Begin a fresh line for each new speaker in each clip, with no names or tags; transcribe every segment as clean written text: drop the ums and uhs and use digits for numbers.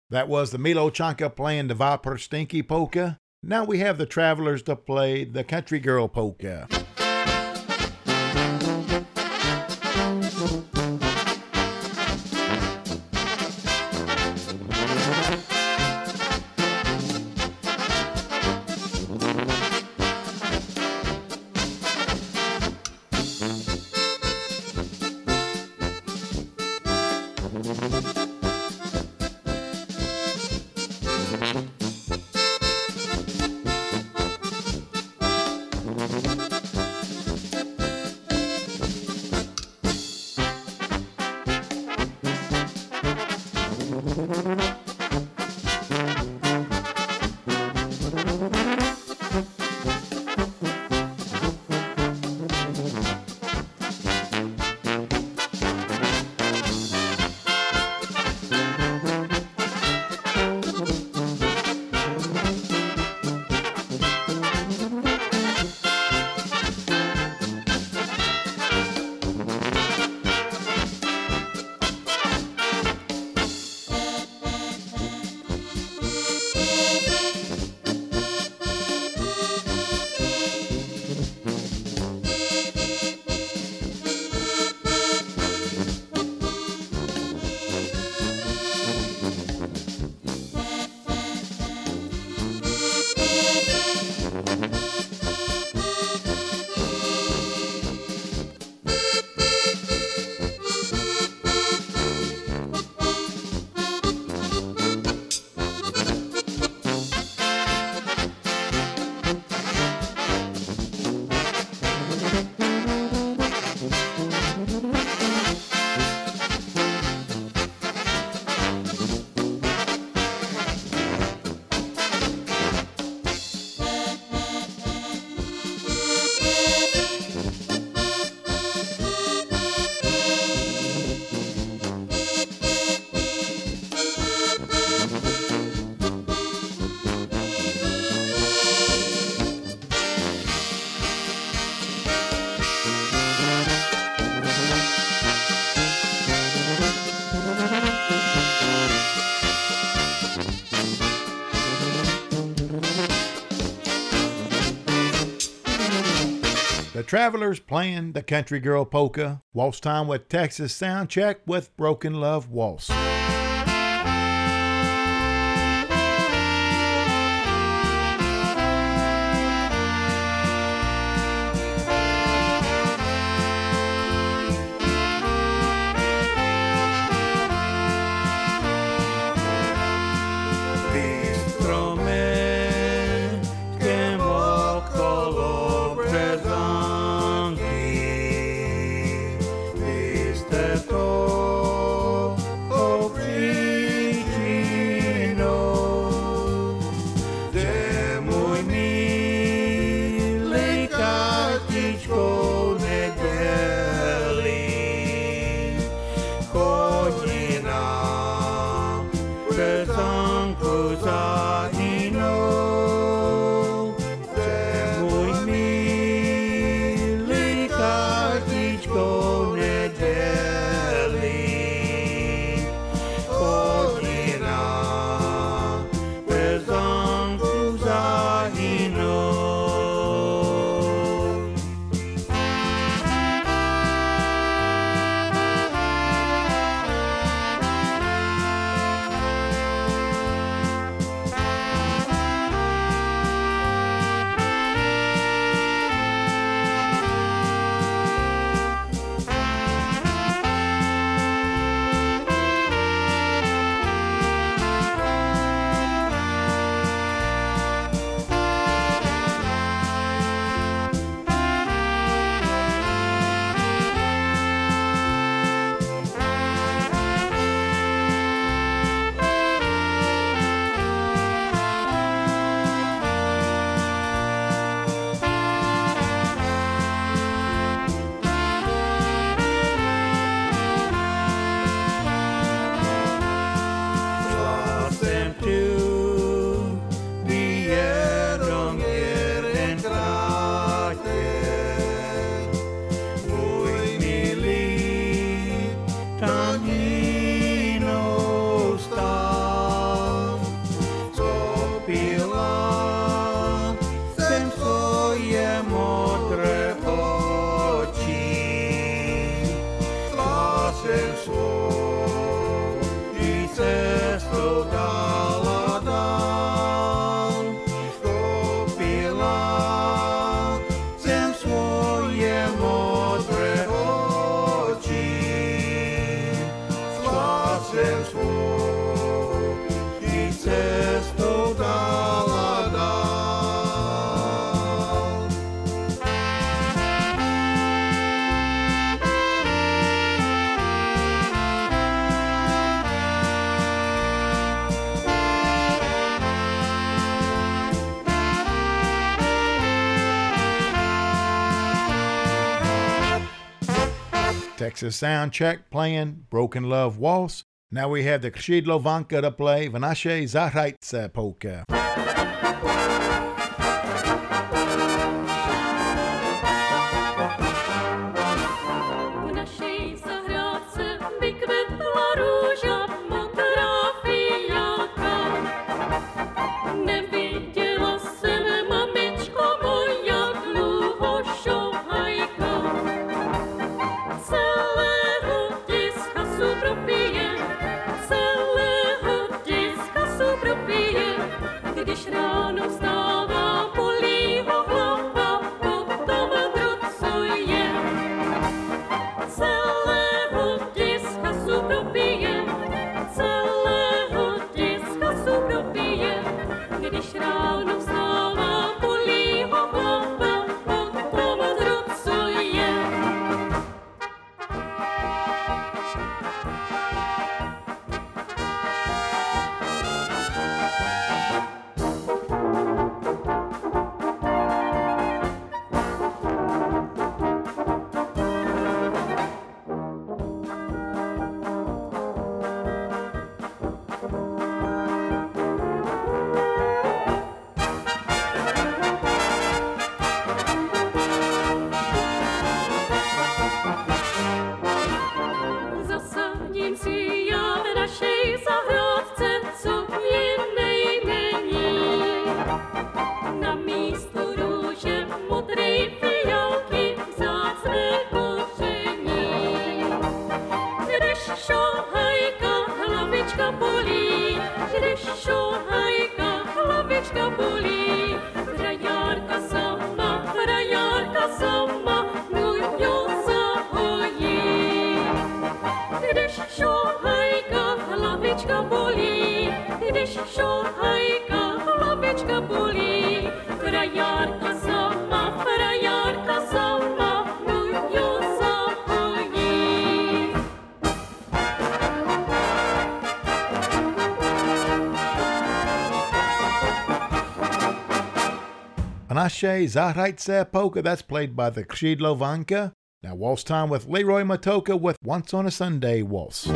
That was the Milo Chanka playing the Viper Stinky Polka. Now we have the Travelers to play the Country Girl Polka. The Travelers playing the Country Girl Polka. Waltz time with Texas Sound Check with Broken Love Waltz.
Oh
Texas Sound Check playing Broken Love Waltz. Now we have the Krzydlo Vanka to play W naszej zahrajce polka. W naszej zahrajce polka, that's played by the Krzydlo Vanka. Now waltz time with Leroy Matoka with Once on a Sunday Waltz.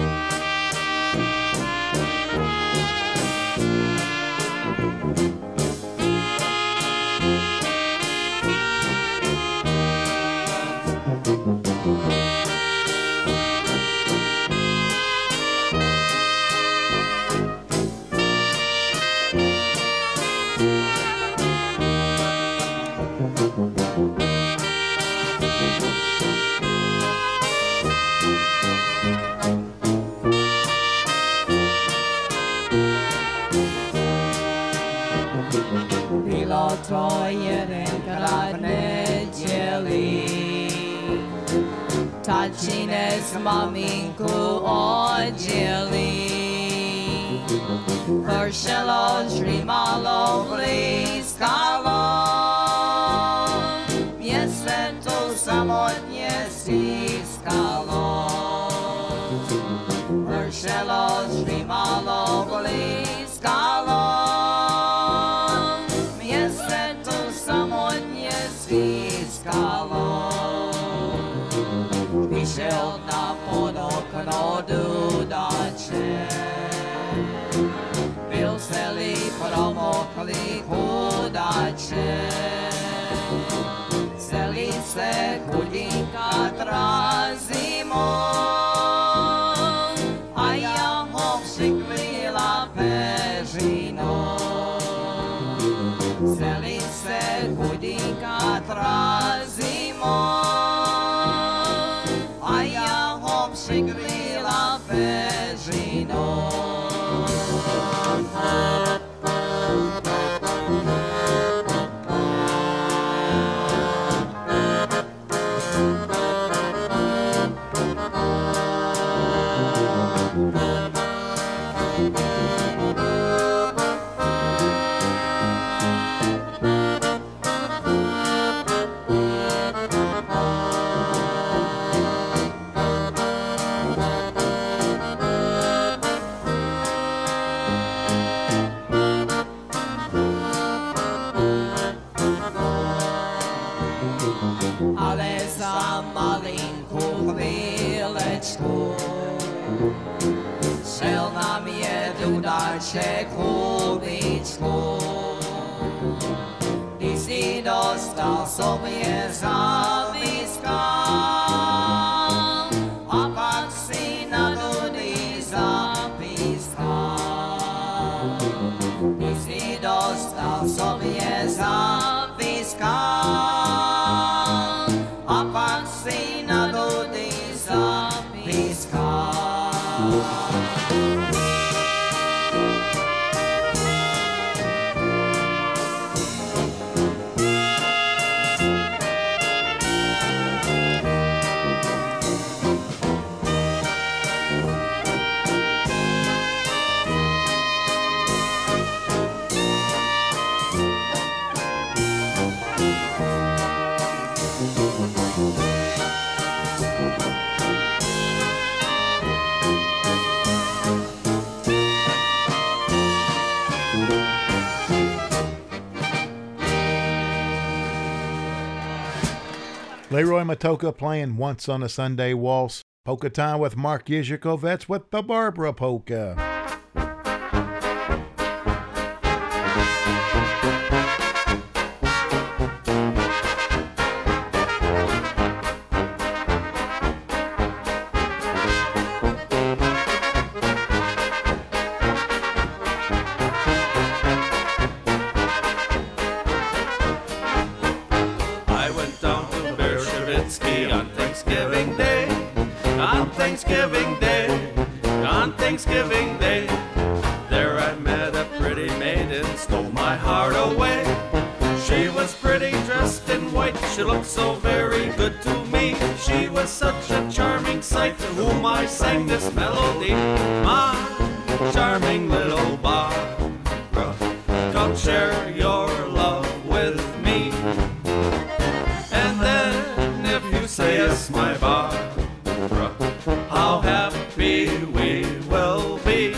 Bilo to jedenkrát v neděli, tačinec maminku oddělí. Pršelo, žrimalo, blízkalo, mě se to samotně stýskalo. Pršelo, žrimalo, blízkalo, mě se to samotně stýskalo. Vyšel na pod okno dudače, byl celý promoklý chudače, celý se chudinka trazimo, a já ho přiklila peřino. Celý se chudinka trazimo, a já ho přiklila peřino. dalsze Kubiczku. Ty si dostal sobie záviska a pak si na dudy zapískal. Ty si dostal sobie záviska a pak si na dudy zapískal.
Leroy Matoka playing Once on a Sunday Waltz. Polka Time with Mark Yezhikovets with the Barbara Polka.
Thanksgiving Day, there I met a pretty maiden, stole my heart away. She was pretty, dressed in white, she looked so very good to me. She was such a charming sight, to whom I sang this melody. My charming little Barbara, come share your love with me. And then if you say yes, my Barbara, how happy we will be.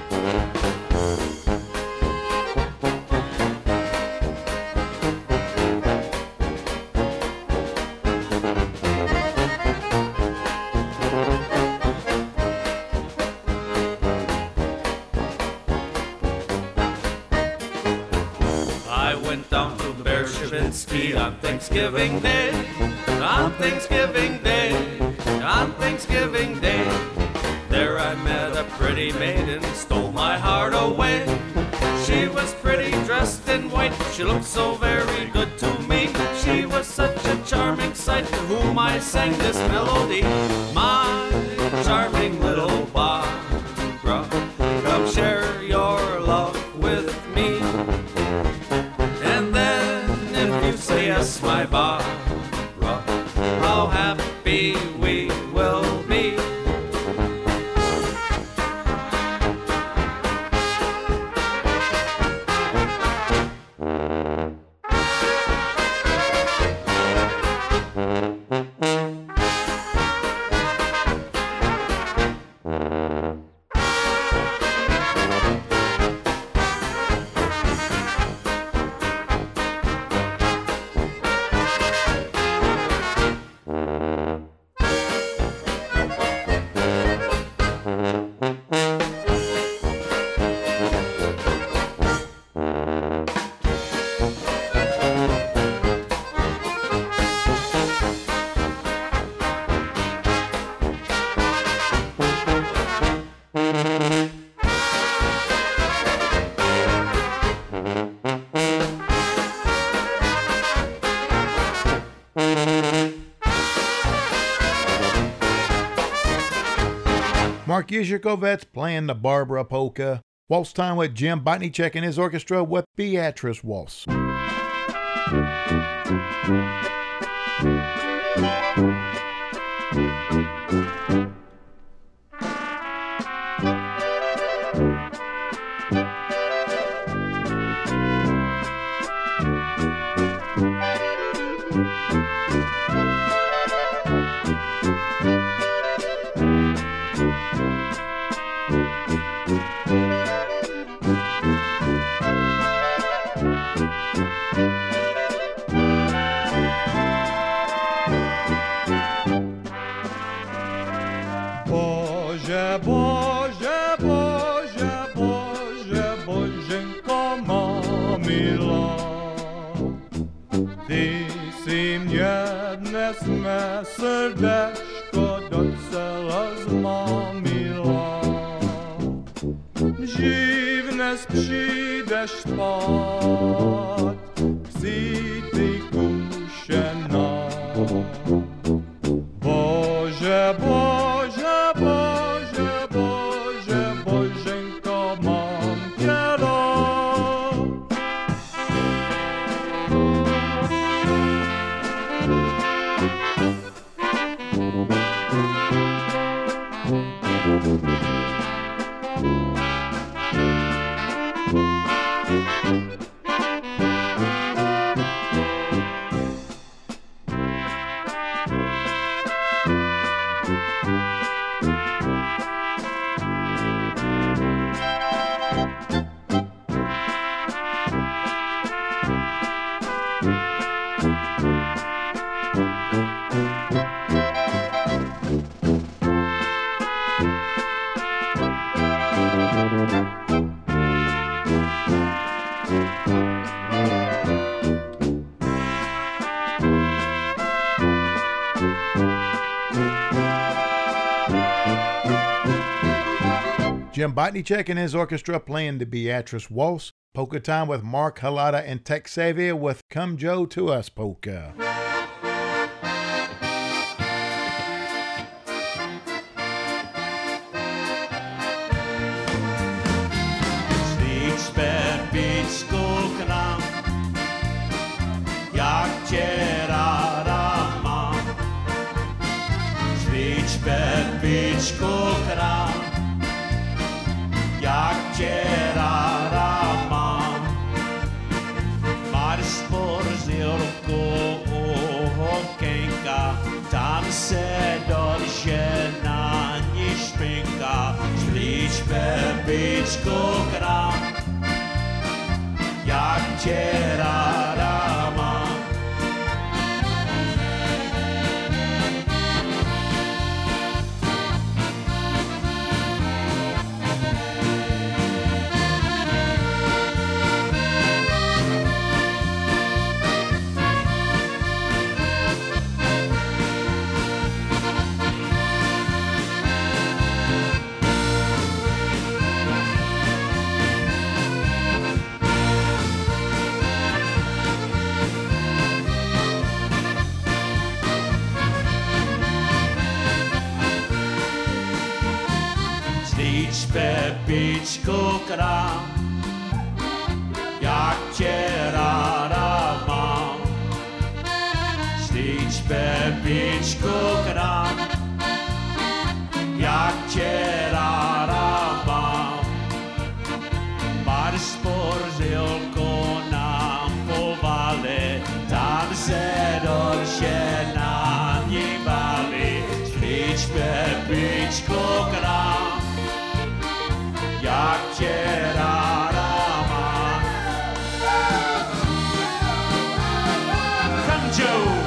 I went down to Bershevinsky on Thanksgiving Day, on Thanksgiving Day, on Thanksgiving Day. There I met a pretty maiden, stole my heart away. She was pretty, dressed in white, she looked so very good to me. She was such a charming sight, to whom I sang this melody. My charming little Barbara, come share your love with me. And then if you say yes, my Barbara, how happy we will be.
Mark Yezhikovets playing the Barbara Polka. Waltz Time with Jim Botnichek and his orchestra with Beatrice Waltz.
Boże, Boże, Živ dnes přijdeš spát, chci ty kušená. Bože, Bože, Bože, Bože, Boženko, mám tě rád.
Jim Botnichek and his orchestra playing the Beatrice Waltz. Polka time with Mark Halata and Tex Xavier with Come Joe to Us Polka.
Jak tě ráda mám, svíč Pepičko krám, jak tě ráda mám. Máš sporzilku u hokenka, tam se dolže na ní špinka. Svíč Pepičko krám, jak tě ráda mám. Pepičko krám, jak tě ráda mám. Slyš Pepičko krám, jak tě ráda mám. Pár sporzilko nám povali, tam se dolže na ní bali. Slyš Pepičko krám, jak tě ráda mám. Come Joe!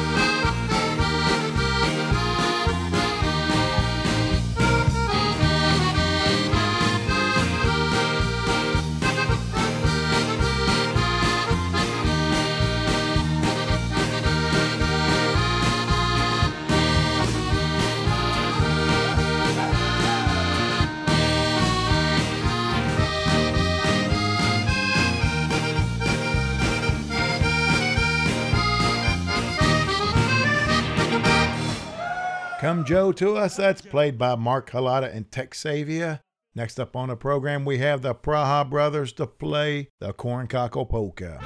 Come Joe to Us, that's played by Mark Halata and Tex Xavier. Next up on the program, we have the Praha Brothers to play the Corncockle Polka.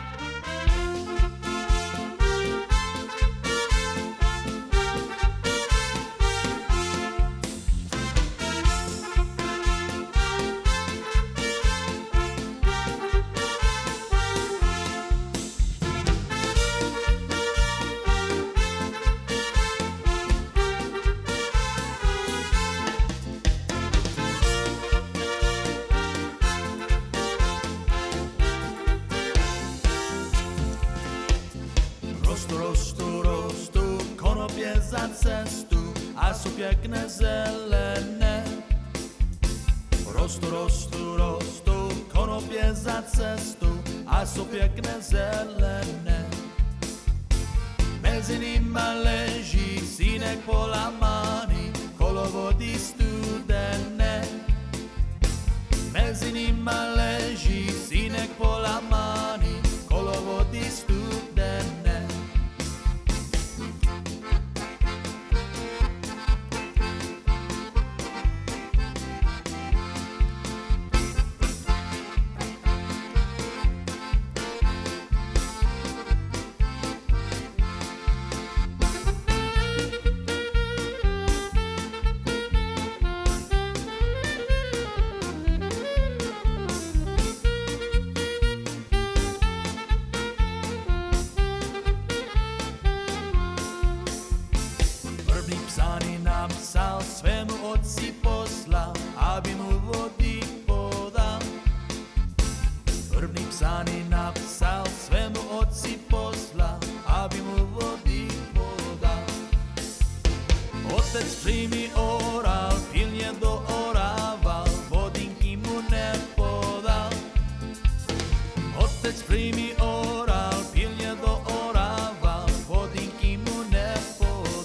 za cestu a sú pekné zelené. Rostú konopie za cestu a sú pekné zelené. Medzi nima leží synek polamaný, kolo vody studené. mezi nima leži sinek polamani, kolovodi studene. Psani napsal svemu oci posla, aby mu vody podal. Prvný psani napsal svemu oci posla, aby mu vody podal. Otec príjmi oral, pilne doorával, vodinky mu nepodal. Otec príjmi oral, pilne doorával, vodinky mu nepodal.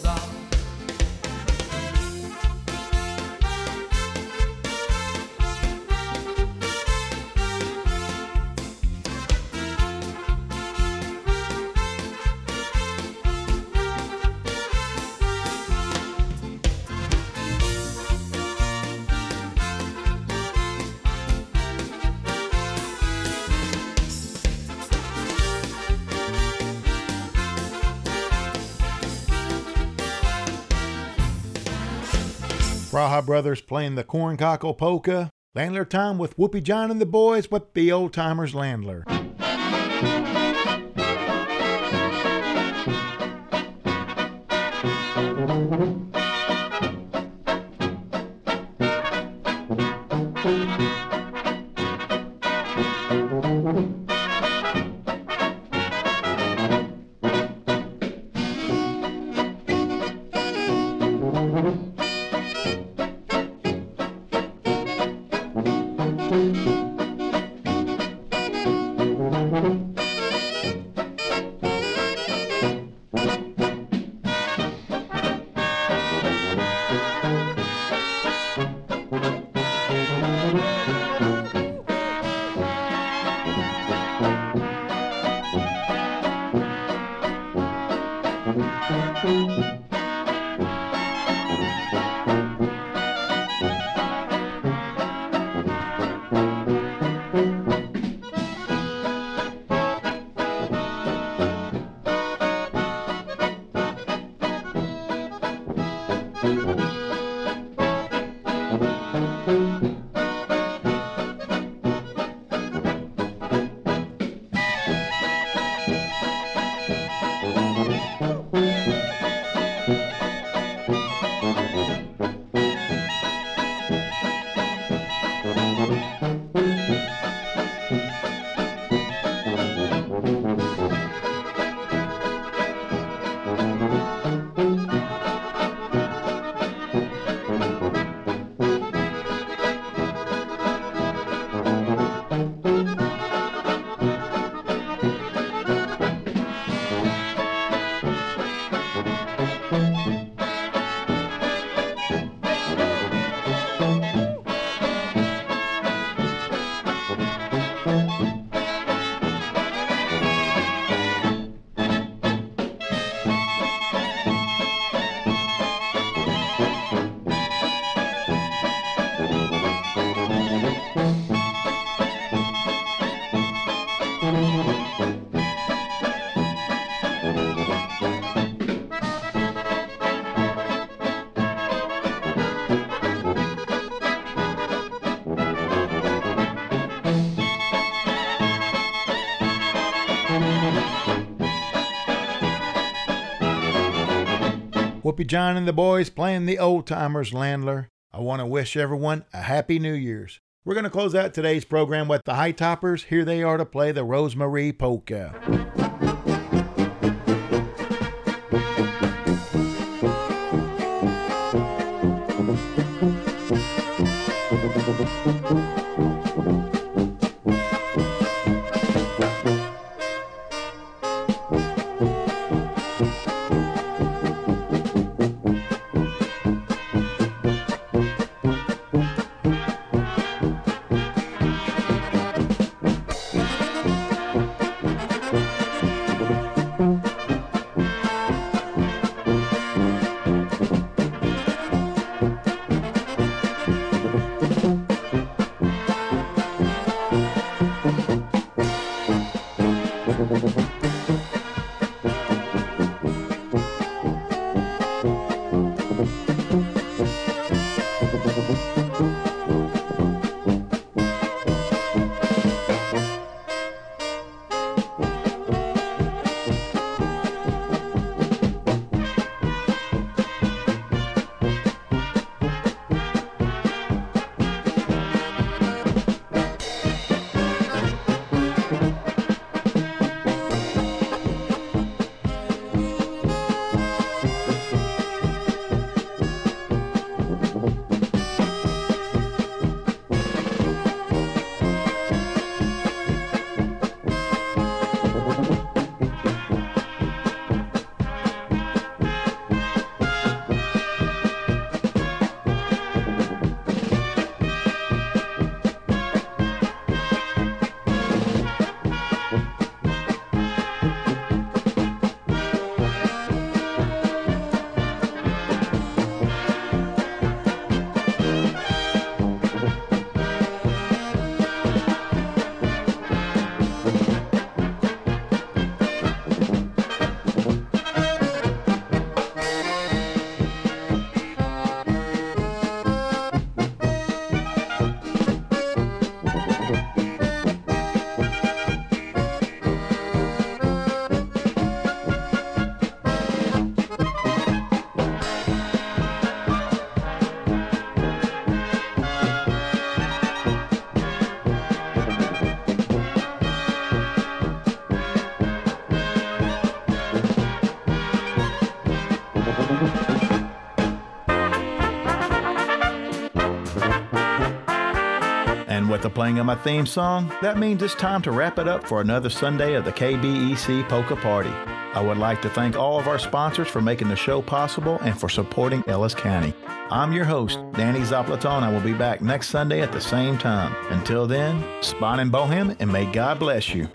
Praha Brothers playing the Corncockle Polka. Landler time with Whoopie John and the boys with the Old Timers Landler. Whoopie John and the boys playing the Old Timers Landler. I want to wish everyone a Happy New Year's. We're going to close out today's program with the High Toppers. Here they are to play the Rosemary Polka. And with the playing of my theme song, that means it's time to wrap it up for another Sunday of the KBEC Polka Party. I would like to thank all of our sponsors for making the show possible and for supporting Ellis County. I'm your host, Danny Zaplaton. I will be back next Sunday at the same time. Until then, Spon and Bohem, and may God bless you.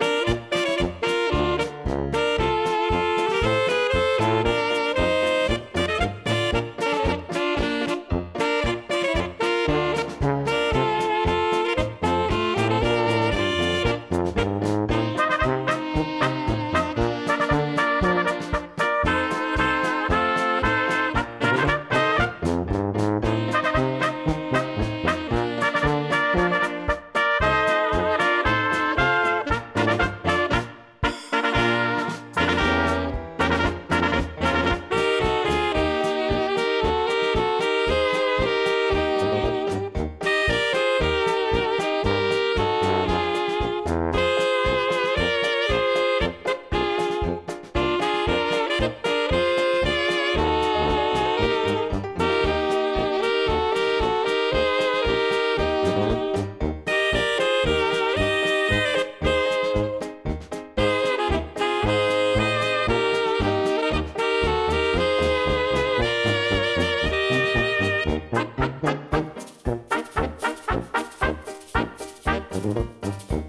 Thank you.